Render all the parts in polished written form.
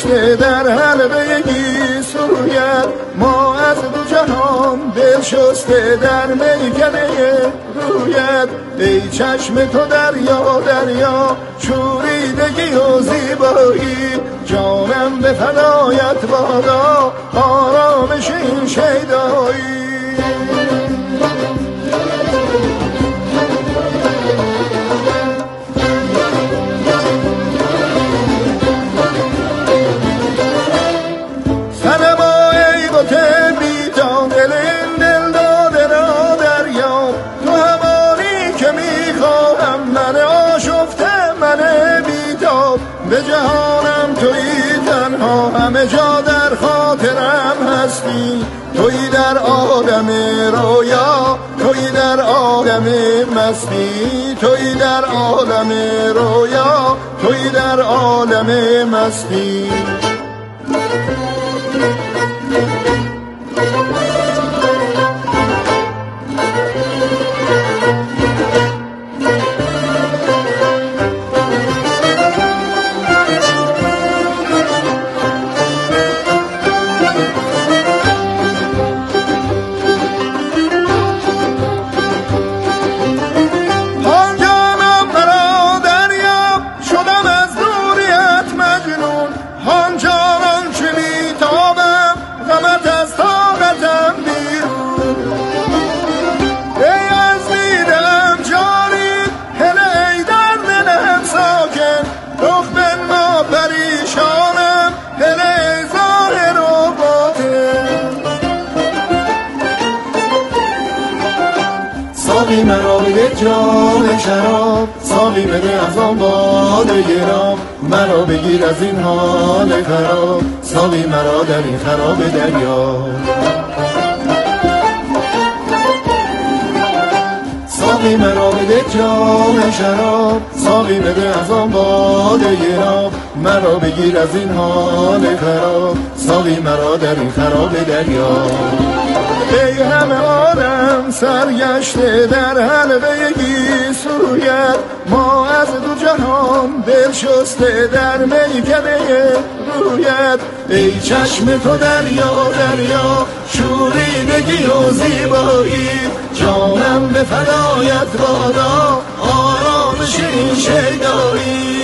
سرگشته در حلقه گیسویت، ما از دو جهان دل شسته در میکده رویت. ای چشم تو دریا دریا شوریدگی و زیبایی، جانم به فدایت بادا آرامش این شیدایی. به جهانم تویی تنها، همه جا در خاطرم هستی. تویی در عالم رویا، تویی در عالم مستی. تویی در عالم رویا، تویی در عالم مستی. ساقی مرا بده جام شراب، ساقی بده از آن باده گرام، مرا بگیر از این حال خراب، ساقی مرا در این خراب دریا. ساقی مرا بده جام شراب، ساقی بده از آن باده گرام، مرا بگیر از این حال خراب، ساقی مرا در این خراب دریا. ای همه عالم سرگشته در حلقه گیسویت، ما از دو جهان دل شسته در میکده رویت. ای چشم تو دریا دریا شوریدگی و زیبایی، جانم به فدایت بادا آرامش این شیدایی.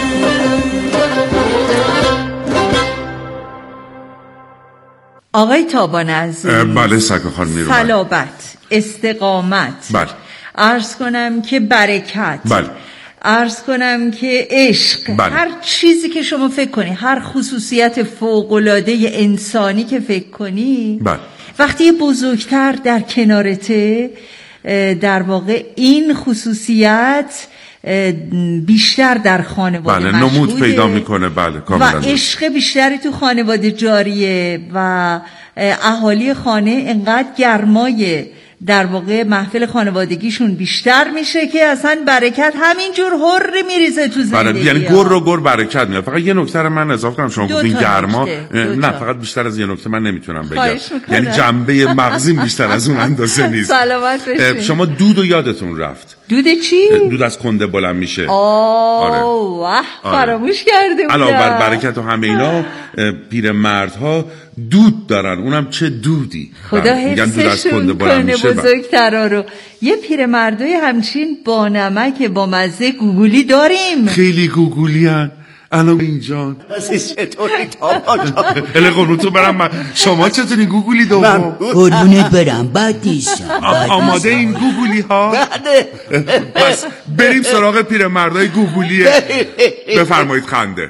آقای تابان عزیز، بله سکه خانم میرو، صلابت، استقامت، بله، عرض کنم که برکت، بله، عرض کنم که عشق، بله، هر چیزی که شما فکر کنی، هر خصوصیت فوق‌العاده انسانی که فکر کنی، بله، وقتی یه بزرگتر در کنارته، در واقع این خصوصیت بیشتر در خانواده بله نمود پیدا میکنه. بله و عشق بیشتری تو خانواده جاریه و اهالی خانه انقدر گرمای در واقع محفل خانوادگیشون بیشتر میشه که اصلا برکت همینجور هر میریزه تو زندگی. بله یعنی گر رو گر برکت میاد. فقط یه نکته رو من اضافه کنم، شما گفتین گرما، نه فقط بیشتر از یه نکته من نمیتونم بگم، یعنی جنبه مغزیم بیشتر از اون اندازه نیست. سلامت باشین. شما دودو یادتون رفت؟ دود چی؟ دود از کنده بلند میشه. آره. واه فراموش کرده بودم. علاوه بر برکت و همه اینا پیرمردها دود دارن، اونم چه دودی. خدا حفظشون کنه بزرگترا رو. یه پیرمردای همچین با نمک با مزه گوگولی داریم، خیلی گوگولی هن. الان اینجان چطوری تابا جان؟ اله قربونتون برم من. شما چطوری گوگولی دوم؟ قربونت برم بد نیستم. آماده این گوگولی ها؟ بده. پس بریم سراغ پیرمردای گوگولیه. بفرمایید خنده.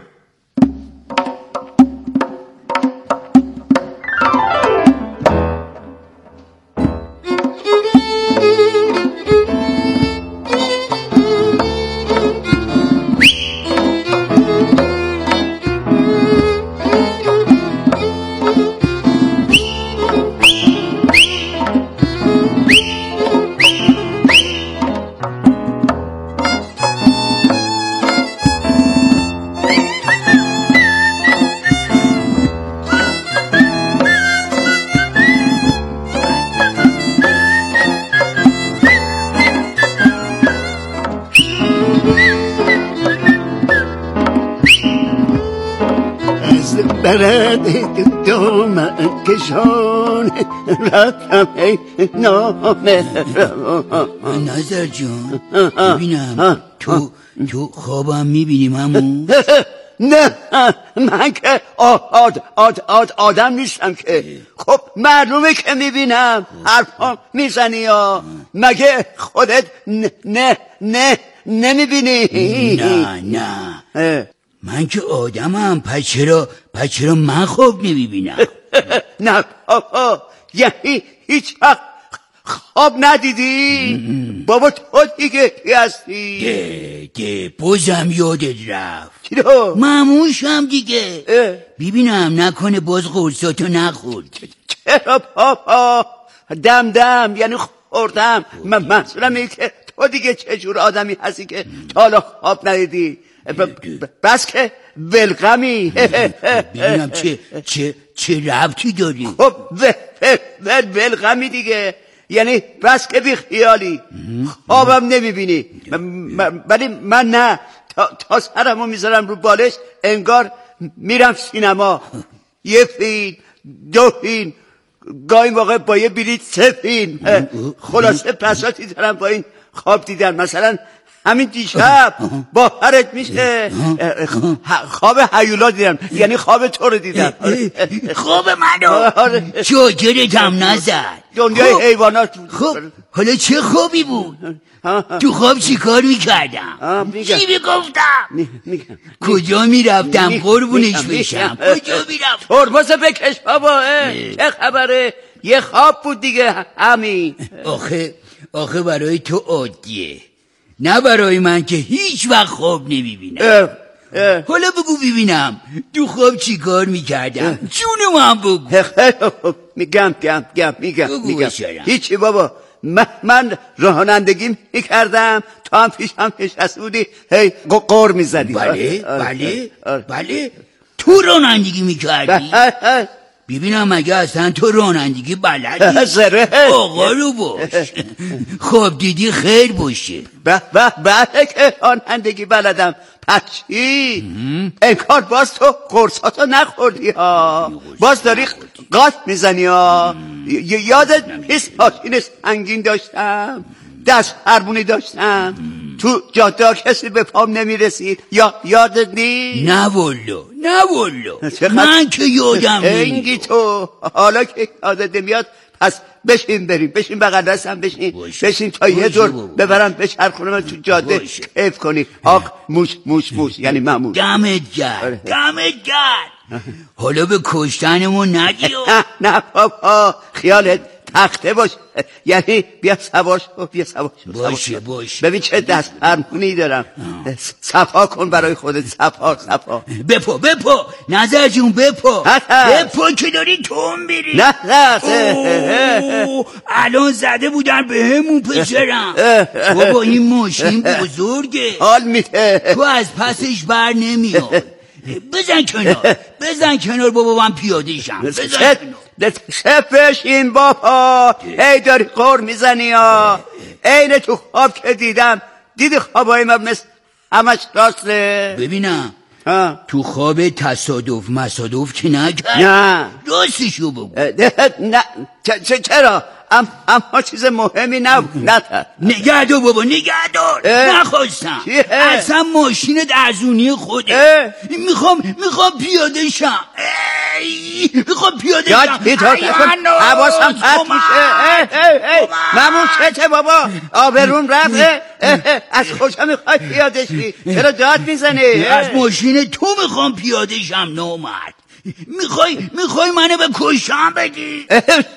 برد دوم کشان رفتم ای نامه نظر جان ببینم تو خوابم میبینیم همون نه من که آدم نیستم که خب معلومه که میبینم حرفا میزنی یا مگه خودت نمیبینی نه من که آدمم پس چرا من خواب نمیبینم نه بابا یعنی هیچ وقت خواب ندیدی بابا تو دیگه کی هستی بازم یادت رفت چرا؟ ماموشم دیگه ببینم نکنه باز قرصاتو نخورد چرا بابا دم یعنی خوردم منظورم اینه که تو دیگه چه جور آدمی هستی که تا حالا خواب ندیدی بس که ولغمی ببینم چه ربطی داری خب ولغمی دیگه یعنی بس که بی خیالی خوابم نمیبینی ولی من نه تا سرمو میذارم رو بالش انگار میرم سینما یه فیلم دو فیلم گاهی موقع با یه بلیط 3 فیلم خلاصه بساطی دارم با این خواب دیدن مثلا همین دیشب باورت میشه خواب هیولا دیدم یعنی خواب تو رو دیدم خواب منو چاکرتم نزد دنیای حیوانات بود خب حالا چه خوابی بود تو خواب چی کار میکردم چی میگفتم کجا میرفتم قربونش بشم کجا میرفتم ترمز بکش بابا چه خبره یه خواب بود دیگه همین آخه برای تو عادیه نه برای من که هیچ وقت خواب نمیبینم حالا بگو ببینم تو خواب چی کار میکردم جونو من بگو میگم هیچی بابا من رانندگی میکردم تو هم پیشم نشسته بودی هی قر میزدی بله تو رانندگی میکردی ببینم مگه اصلا تو رانندگی بلدی زره آقا رو باش خواب دیدی خیر باشه بله که رانندگی بلدم پس چی؟ انگار باز تو قرصاتو نخوردی ها باز داری قاط میزنی ها یادت نیست ماشین سنگین داشتم دست هرمونی داشتم تو جاده کسی به پام نمیرسید یادت نیست؟ نه والله من که یادم اینگی تو حالا که یادت نمیاد پس بشین بریم بشین بغل دستم بشین تا یه دور ببرم بچرخونم تو جاده کیف کنی آق موش یعنی مموش دمت گرد حالا به کشتنمون ندی نه بابا خیالت تخته باش یعنی بیا سوار باشه ببین چه دست فرمونی دارم صفا کن برای خودت صفا بپا نظر جون بپا که داری تو میری نه الان زده بودن به همون پسرم بابا این ماشین بزرگه حال میده تو از پسش بر نمیاد بزن کنار بابا من پیاده شم بشین بابا ای داری قر میزنی ها اینه تو خواب که دیدی خوابای من مثل همش راسته ببینم تو خواب تصادف که نکرد نه راستشو بگو نه چرا اما چیز مهمی نبود نگهدار بابا نخواستم اصلا ماشینت ارزونی خوده میخوام پیاده شم حواسم پرت میشه ممون چته بابا آبرون رفت از کجا میخوای پیاده شی چرا داد میزنی از ماشین تو میخوام پیاده شم نامرد میخوای منو به کشتن بدی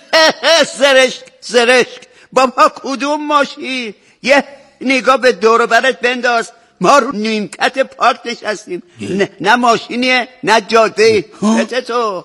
زرشک بابا کدوم ماشین یه نگاه به دور و برت بنداز ما رو نیمکت پارک نشستیم نه ماشینیه نه جاده تو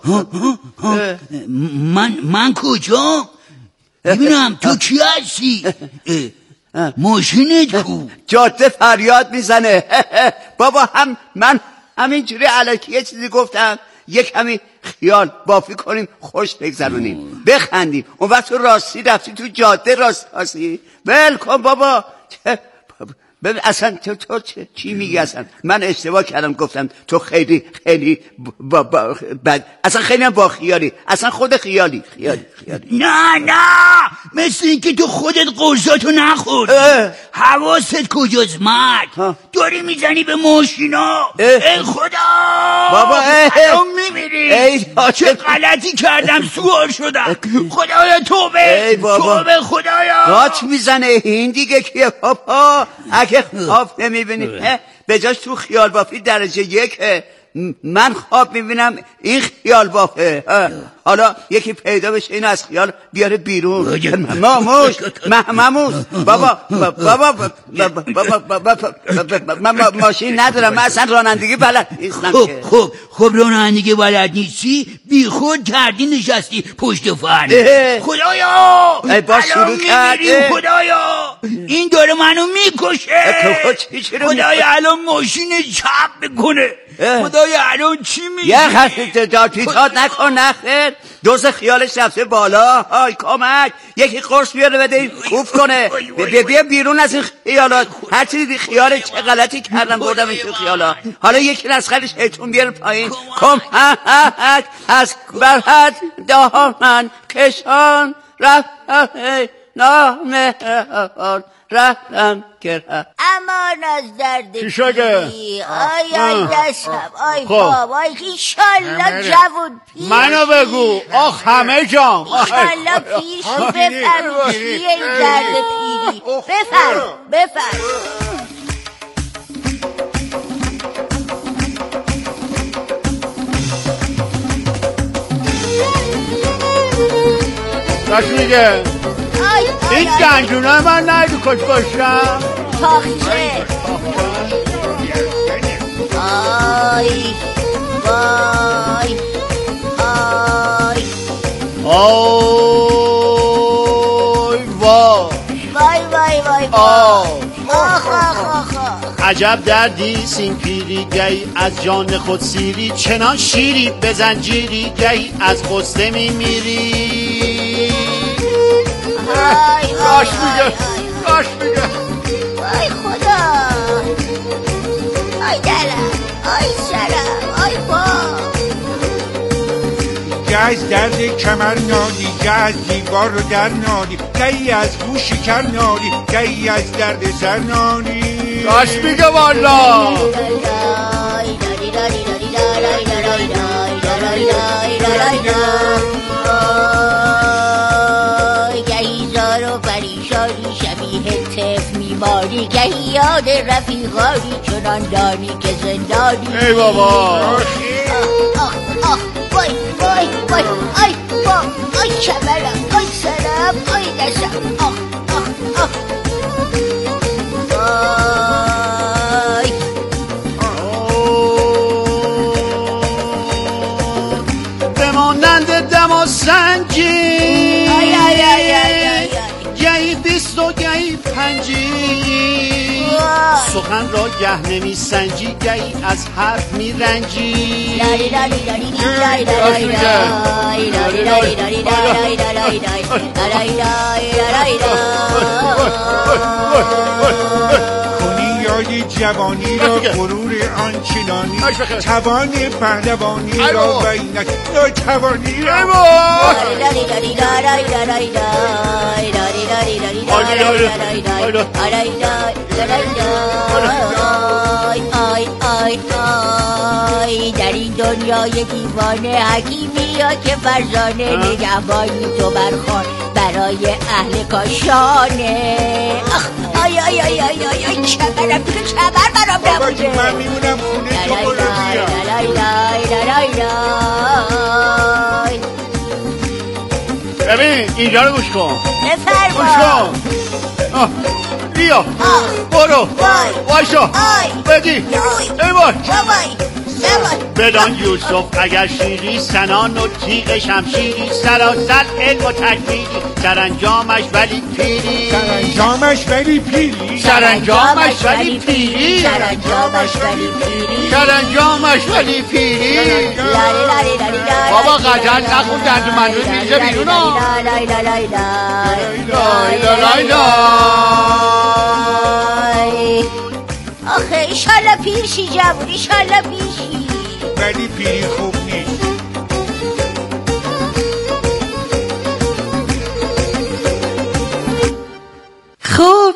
من کجا ببینم تو کی هستی ماشینت کو جاده فریاد میزنه بابا من همینجوری الکی یه چیزی گفتم یک کمی خیال بافی کنیم خوش بگذرونیم بخندیم اون وقت تو راستی رفتی تو جاده راستی ول کن بابا ببین اصلا تو چی میگی اصلا؟ من اشتباه کردم گفتم تو خیلی اصلا خیلی هم با خیالی، اصلا خود خیالی. نه مثل اینکه تو خودت قرصاتو نخورد. حواست کجاست مرد؟ داری میزنی به ماشینا. ای خدا بابا الان میمیری. چه غلطی کردم سوار شدم. خدایا توبه خدایا. قاچ میزنه این دیگه کیه بابا؟ اگه خواب نمیبینی به جاش تو خیال بافی درجه 1 من خواب میبینم این خیال بافه. حالا یکی پیدا بشه این از خیال بیاره بیرون. ماموش بابا من ماشین ندارم، من اصلا رانندگی بلد نیستم. خب رانندگی بلد نیستی؟ بی خود کردی نشستی پشت فرد. خدایا با شروع کردی. خدایا این داره منو میکشه. خدایا الان ماشین چپ بکنه. خدایا الان چی میگی؟ یه خطی داد نکن نخیر. دوز خیالش رفته بالا. های کمک، یکی قرص بیاره بده این کوف کنه. بیا بیرون از این خیالات. هر چی دیدی خیال چه غلطی کردم بردم این خیالات. حالا یکی از خیالش هیتون بیاره پایین. کمک از برحد دامن کشان رفت نامهران رفتم کرد. امان از درد چی شده؟ آی دستم آی بابا ایشالله جوون پیر منو بگو. آخ همه جام ایشالله پیر شی بفرم چیه این درد پیری. بفرم راش میگه این گنجونه من نایدو کش باشم تاخچه. آی وای عجب دردی سین پیری گی از جان خود سیری، چنان شیری به زنجیری گی از غصه میمیری. راش میگه آی خدا آی درم آی سرم آی با گه از درد کمر نالی، گه از دیوار رو در نالی، گهی از گوشی کر نالی، گهی از درد سر نالی. راش میگه والا گهی زار و پریشانی شبیه طفل میماری، گهی یاد رفیقانی چنان دانی که زندانی. ای بابا آخ وای آی با آی کمرم آی سرم آی دستم آخ بمانند دم و سنجی، گهی 20 و گهی 5، سخن را گه نمی سنجی، گهی از حرف می رنجی. کنی یادی جوانی را غرور آنچنانی، توان پهلوانی را و اینک توانی را. در این دنیای دیوانه حکیمی ها که فرزانه، نگهبانی تو برخوان برای اهل کاشانه. آی کمرم دیگه کمر برام نبوده. من میمونم خونه تو ببین اینجا رو گوش کن. بفرما بیا برو وایشا بدی ای وای بدان یوسف اگر شیری سنان و تیغ شمشیری، سراسر علم و تکبیری، سرانجامش ولی پیری. بابا غزل نخون دند من رو میزه بیرون ها. ایشالله پیرشی جوون، ایشالله پیرشی. ولی پیری خوب نیست. خب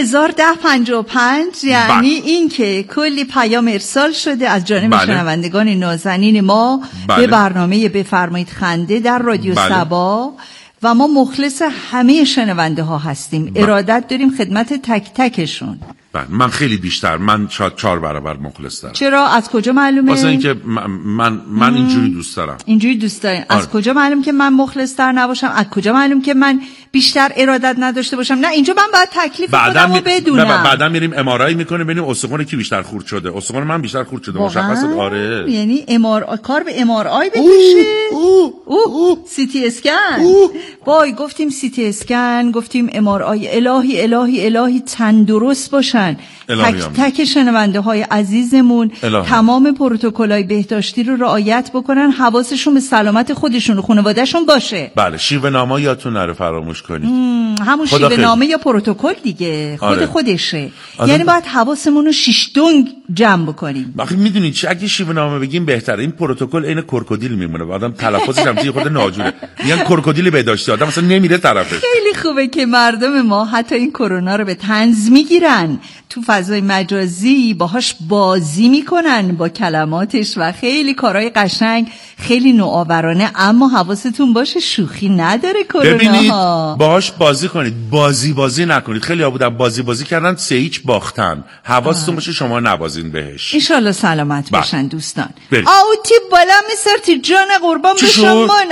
30,1055 یعنی این که کلی پیام ارسال شده از جانب شنوندگان نازنین ما به برنامه بفرمایید خنده در رادیو سبا و ما مخلص همه شنونده ها هستیم. ارادت داریم خدمت تک تکشون. من خیلی بیشتر، من 4 برابر مخلص دارم. چرا؟ از کجا معلومه؟ واسه اینکه من اینجوری دوست دارم. اینجوری دوست دارم. از کجا معلوم که من مخلص تر نباشم؟ از کجا معلوم که من بیشتر ارادت نداشته باشم؟ نه اینجا من باید تکلیف خودم رو بدونم. بعدا میریم ام‌آرآی میکنه ببینیم استخوان کی بیشتر خورد شده. استخوان من بیشتر خورد شده مشخصه. آره یعنی کار به ام‌آرآی بکشه. سی تی اسکن. وای گفتیم سی تی اسکن، گفتیم ام‌آرآی. الهی الهی الهی تندرست باشن تک تک شنونده های عزیزمون. تمام پروتکل‌های بهداشتی رو رعایت بکنن، حواسشون به سلامت خودشون و خانواده‌شون باشه. بله شیوه نامه یادتون نره فراموش کنید. همون شیوه نامه یا پروتکل دیگه خودشه. یعنی باید حواسمون رو شیشتونگ جمع بکنیم. آخه میدونید چه اگه شیوه نامه بگیم بهتره. این پروتکل عین کرکودیل میمونه. آدم تلفظش هم چیز خود ناجوره. میگن کرکودیل بهداشتی، آدم اصلا نمیره طرفش. خیلی خوبه که مردم ما حتی این کرونا رو به طنز میگیرن، تو فضای مجازی باهاش بازی میکنن با کلماتش و خیلی کارهای قشنگ، خیلی نوآورانه. اما حواستون باشه شوخی نداره کرونا. ببینید باهاش بازی کنید، بازی نکنید. خیلی ها بودن بازی کردن 3-0 باختن. حواستون باشه شما نوازین بهش. ان شاءالله سلامت باشن دوستان. آوتی بالا میسرتی جان قربان بشم من.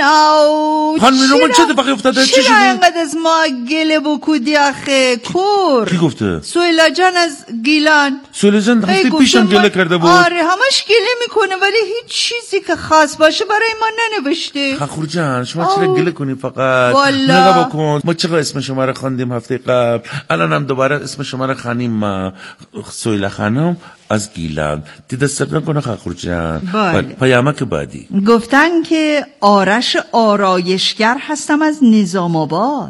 آو خانم رومان چه اتفاقی افتاده؟ چی شده؟ انقدر از ما گله بکودی آخه کور؟ کی گفته؟ سویلا جان از گیلان. سویلا جان هفته پیشم گله کرده بود. آره همش گله میکنه ولی هیچ چیزی که خاص باشه برای ما ننوشته. خخور جان شما چرا گله کنی فقط؟ نگاه بکن ما چقدر اسم شما رو خواندیم هفته قبل، الانم دوباره اسم شما رو خوانیم. سویلا خانم از گیلان. دست نکنه خخور جان. پیامک بعدی گفتن که آرش آرایشگر هستم از نظام آباد.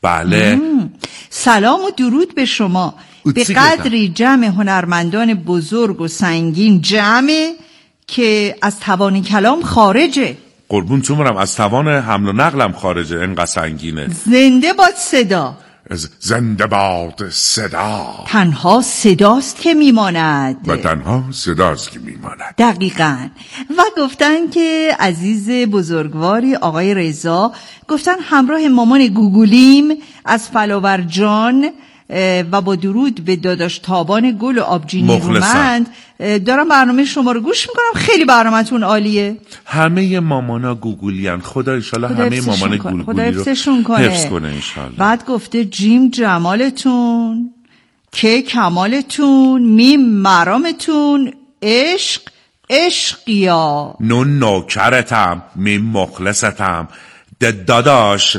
بله سلام و درود به شما. به قدری جمع هنرمندان بزرگ و سنگین جمعه که از توان کلام خارجه. قربون تومرم از توان حمل و نقلم خارجه. انقدر سنگینه. زنده باد صدا. زنده باد صدا. تنها صداست که میماند. و تنها صداست که میماند. دقیقاً. و گفتن که عزیز بزرگواری آقای رضا گفتن همراه مامان گوگولیم از فلاور جان و با درود به داداش تابان گل و آبجینی رومند دارم برنامه شما رو گوش میکنم. خیلی برنامه‌تون عالیه. همه مامانا گوگولیان. خدا انشالله همه مامان گوگولی رو حفظ کنه انشالله. بعد گفته جیم جمالتون، که کمالتون، میم مرامتون، عشق عشقیا، نون نوکرتم، میم مخلصتم، داداش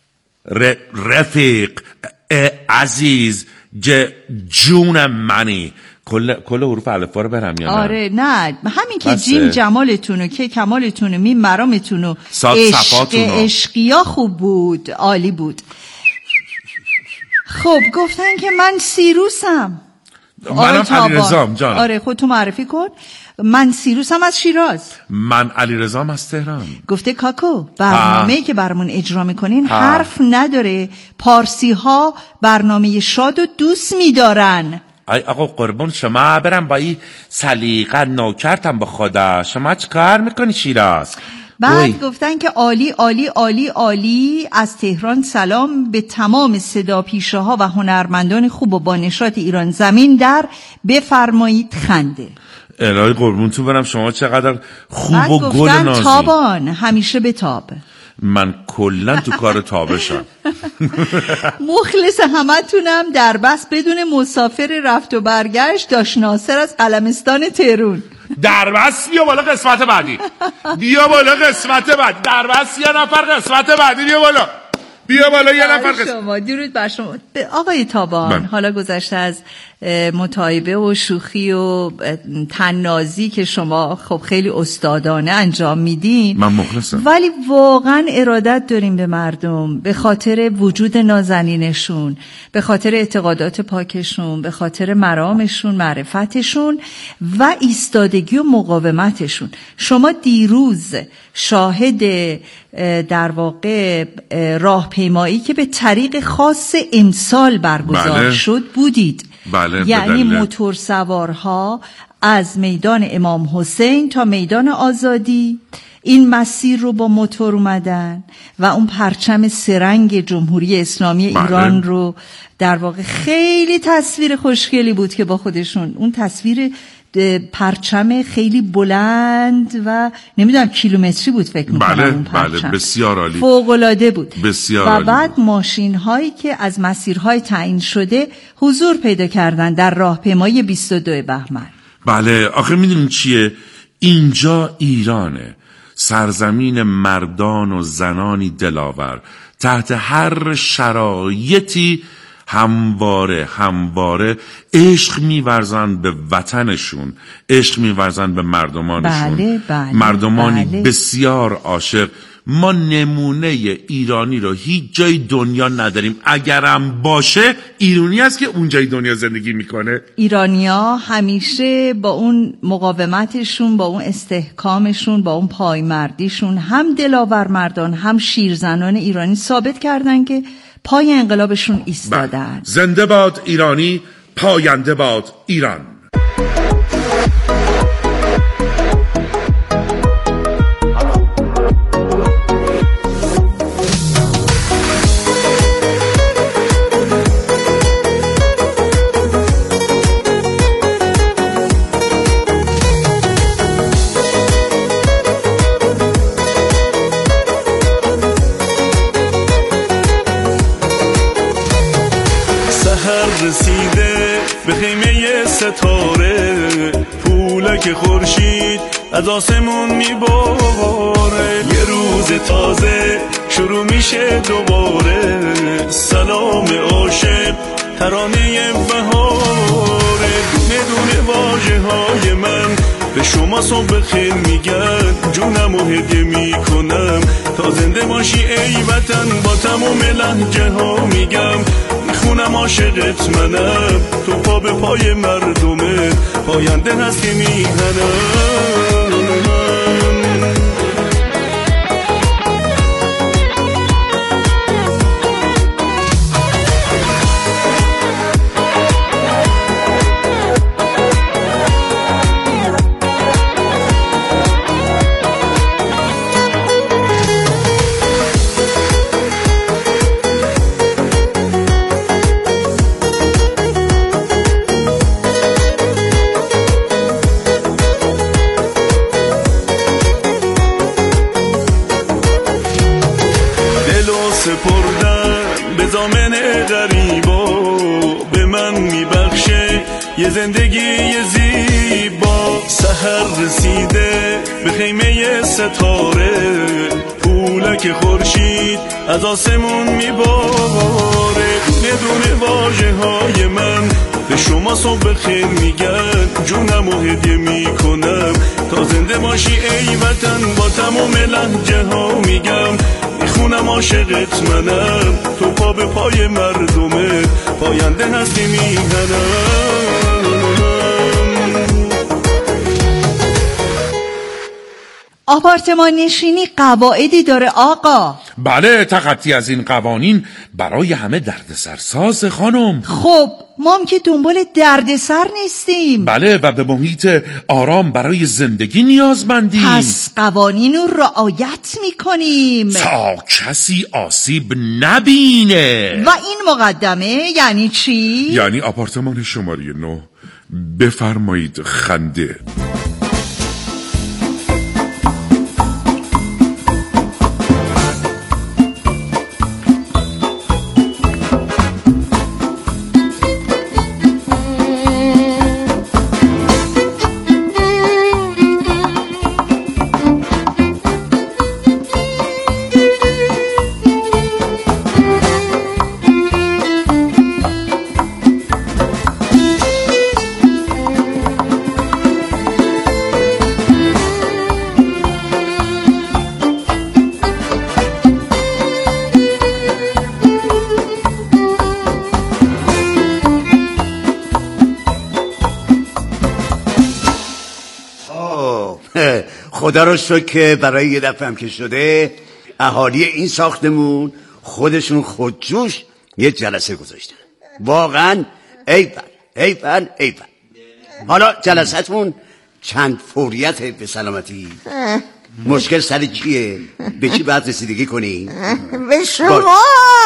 رفیق عزیز جون منی. کل حروف الفبا رو برم یا نه؟ آره نه همین که جیم جمالتون و که کمالتون و میم مرامتون و عشقیا خوب بود، عالی بود. خب گفتن که من سیروسم. منم علیرضام جان. آره خودتو معرفی کن. من سیروسم از شیراز. من علیرضام از تهران. گفته کاکو برنامه‌ای که برامون اجرا میکنین حرف نداره. پارسی ها برنامه شاد و دوست میدارن. ای آقا قربون شما برم با این سلیقه نوکرتم به خدا. شما چه کار میکنی شیراز؟ بعد گفتن که عالی عالی عالی عالی. از تهران سلام به تمام صدا پیشه ها و هنرمندان خوب و با نشاط ایران زمین در بفرمایید خنده. الهی قربون تو برم شما چقدر خوب و گل نازی. تابان همیشه به تاب. من کلن تو کار تابشم. مخلص همتونم. در بس بدون مسافر رفت و برگشت داش ناصر از قلمستان تهرون. در بس بیا بالا قسمت بعدی. بیا بالا قسمت بعد. در بس یه نفر قسمت بعدی بیا بالا. بیا بالا یه نفر شما درود بر شما. آقای تابان حالا گذشته از متایبه و شوخی و طنازی که شما خب خیلی استادانه انجام میدین. من مخلصم. ولی واقعا ارادت داریم به مردم، به خاطر وجود نازنینشون، به خاطر اعتقادات پاکشون، به خاطر مرامشون، معرفتشون و ایستادگی و مقاومتشون. شما دیروز شاهد در واقع راهپیمایی که به طریق خاص امسال برگزار شد بودید. یعنی موتور سوارها از میدان امام حسین تا میدان آزادی این مسیر رو با موتور اومدن و اون پرچم سرنگ جمهوری اسلامی ایران رو در واقع خیلی تصویر خوشگلی بود که با خودشون اون تصویر پرچم خیلی بلند و نمیدونم کیلومتری بود فکر میکنم اون پرچم. بسیار عالی، فوق‌العاده بود. بسیار و بعد ماشین هایی که از مسیرهای تعیین شده حضور پیدا کردن در راهپیمایی 22 بهمن. بله، آخه میدونین چیه؟ اینجا ایرانه، سرزمین مردان و زنانی دلاور، تحت هر شرایطی همواره عشق می‌ورزن به وطنشون، عشق می‌ورزن به مردمانشون. مردمانی بسیار عاشق. ما نمونه ایرانی رو هیچ جای دنیا نداریم. اگرم باشه ایرانی است که اونجای دنیا زندگی میکنه. ایرانی‌ها همیشه با اون مقاومتشون، با اون استحکامشون، با اون پایمردیشون، هم دلاور مردان هم شیرزنان ایرانی ثابت کردن که پای انقلابشون ایستادن. زنده باد ایرانی، پاینده باد ایران. رسیده به خیمه ستاره، پولک خورشید از آسمون میباره، یه روز تازه شروع میشه دوباره، سلام عاشق ترانه بهاره، دونه دونه واژه های من به شما صبح خیر میگن، جونم و هدیه میکنم تا زنده باشی ای وطن، با تمام لهجه ها میگم میخونم عاشقت منم، تو پا به پای مردمه، پاینده هست که میهنم. سپردن به ضامن غریبا، به من میبخشه یه زندگی زیبا، سحر رسیده به خیمه ستاره، پولک خورشید از آسمون میباره، دونه دونه واژه های من به شما صبح خیر میگن، جونم و هدیه میکنم تا زنده باشی ای وطن، با تمام لهجه ها میگم میخونم عاشقت منم، تو پا به پای مردمه، پاینده هستی میهنم. آپارتمان نشینی قواعدی داره آقا. بله، تخطی از این قوانین برای همه دردسرساز خانم. خب ما هم که دنبال دردسر نیستیم. بله، و به محیط آرام برای زندگی نیازمندیم. پس قوانین رو رعایت میکنیم تا کسی آسیب نبینه. و این مقدمه یعنی چی؟ یعنی آپارتمان شماره 9 بفرمایید خنده. خدا رو شکر که برای یه دفعه هم که شده اهالی این ساختمون خودشون خودجوش یه جلسه گذاشتن. واقعا ایفن. حالا جلسه‌تون چند فوریت به سلامتی؟ مشکل سر چیه؟ به چی باید رسیدگی کنی؟ به شما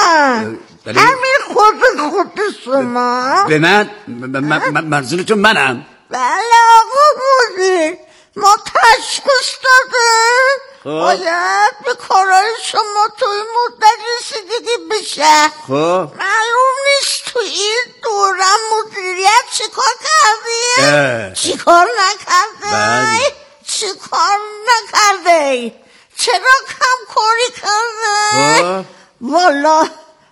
همین خود شما. به من؟ منظورتون منم؟ بله آقا مدیر، ما تشخیص داده باید به کارهای شما تو این مدت رسیدگی بشه. خب معلوم نیست تو این دورم مدیریت چیکار کردی؟ چیکار نکرده؟ چیکار نکرده؟ چرا کم کاری کرده؟ والا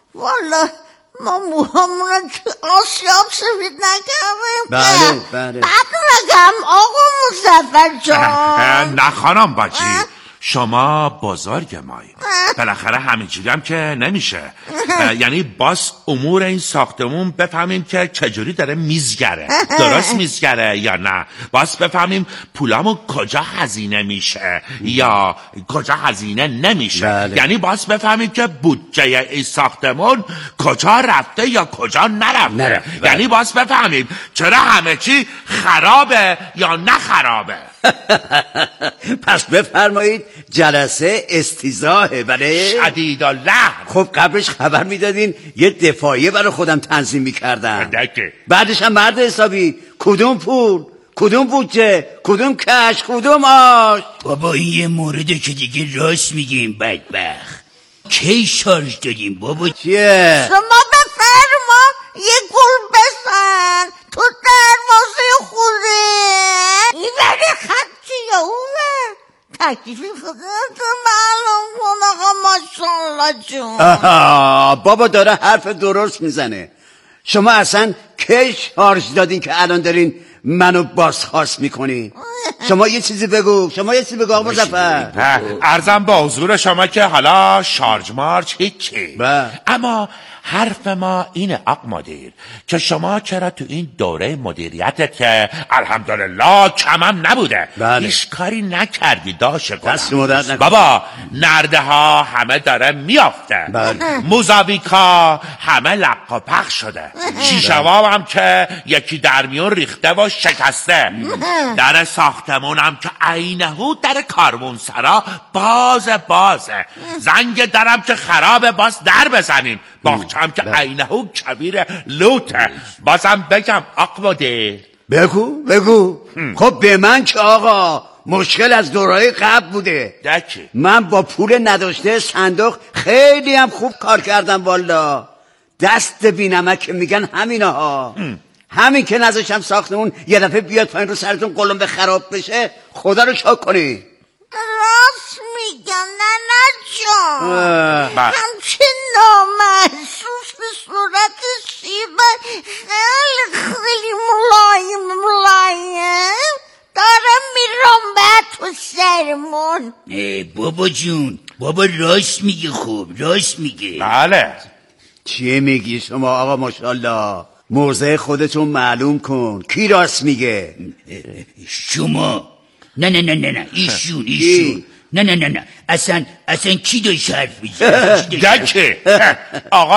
ما موهامون تو آسیاب سفید نکردیم. بله. بعد نگم آقا مظفر جان. نه خانم باجی، شما بزرگ مایی، بالاخره همینجوری هم که نمیشه. یعنی باز امور این ساختمون بفهمیم که چجوری داره میزگره، درست میزگره یا نه. باز بفهمیم پولامون کجا هزینه میشه یا کجا هزینه نمیشه. بله. یعنی باز بفهمیم که بودجه این ساختمون کجا رفته یا کجا نرفته. یعنی باز بفهمیم چرا همه چی خرابه یا نه خرابه. پس بفرمایید جلسه استیضاحه. بله شدیدالله. خب قبلش خبر میدادین یه دفاعیه برای خودم تنظیم میکردم. بعدش هم مرد حسابی کدوم پول، کدوم بودجه، کدوم کش، کدوم آش. بابا این یه مورده که دیگه راست میگیم بدبخت. کی شارژ دادیم بابا؟ چیه؟ شما بفرما یه گل بزن تو دروازه خوده. این ولی خطی یا اونه تکلیفی خودت معلوم کن آقا ماشالله جون. بابا داره حرف درست میزنه. شما اصلا کی شارژ دادین که الان دارین منو بازخواست میکنی؟ شما یه چیزی بگو آقا مظفر. عرضم به حضور شما که حالا شارژ مارج هیچی، اما حرف ما اینه آقا مدیر که شما چرا تو این دوره مدیریتت که الحمدلله کمم نبوده هیچ کاری نکردی؟ داشته کنم بابا، نرده ها همه داره میافته، موزاویکا همه لق و پخ شده، شیشواب هم که یکی در میون ریخته و شکسته، در ساختمون هم که عینهو در کاروانسرا بازه، زنگ درم که خرابه باز در بزنیم، باغچم که عینهو کبیر لوته. بازم بگم آقا مدیر. بگو. خب به من که آقا مشکل از دورهای قبل بوده. من با پول نداشته صندوق خیلی هم خوب کار کردم والا. دست بینمک که میگن همینا ها. همین که نذاشتم ساختمون یه دفعه بیاد پایین رو سرتون قلمبه خراب بشه، خدا رو شکر کنی. راست میگم ننه جان. همچه نامحسوس به صورت سیبت خیلی ملایم دارم میرم بعد تو سرمون. بابا جون، بابا راست میگه. خوب راست میگه. بله. چیه میگی شما آقا ماشاءالله؟ موضع خودتون معلوم کن. کی راست میگه؟ شما. نه ایشون. نه اصلا کی داشت حرف میزنه؟ آقا